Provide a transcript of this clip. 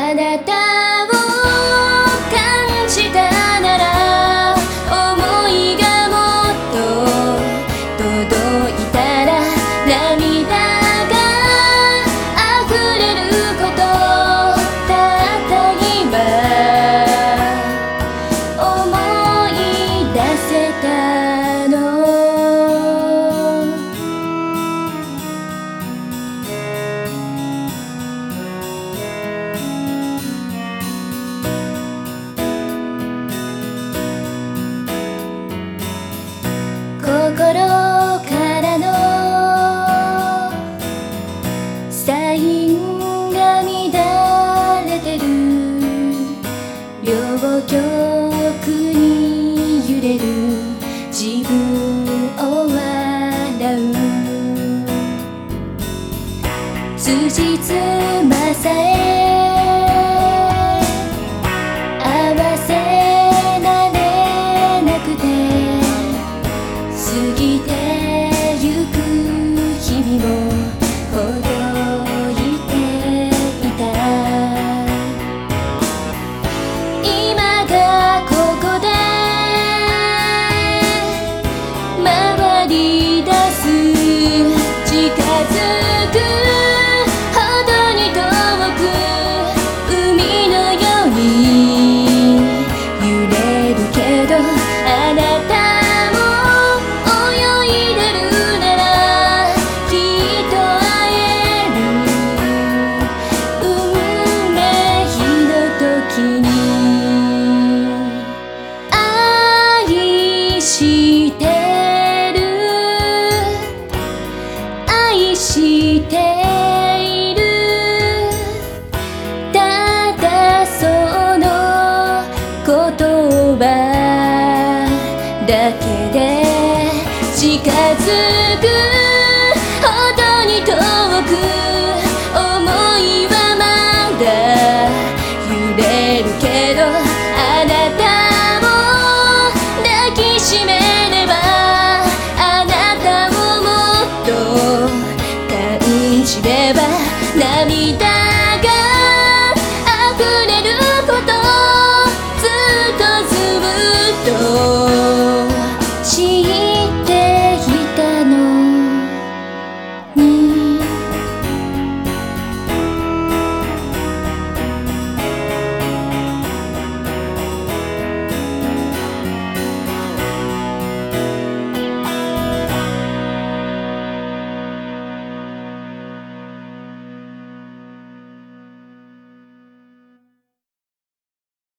あなたを感じたなら想いがもっと届いたら涙が溢れることたった今思い出せたの心からのサインが乱れてる両極に揺れる自分を笑う辻褄さえ合わせられなくて過ぎてゆく日々もほどいていた今がここで回り出す近づくほどに遠く海のように揺れるけどあなた愛しているただその言葉だけで近づくほどに遠く思いはまだ揺れるけどあなたを抱きしめればあなたをもっと感じれば涙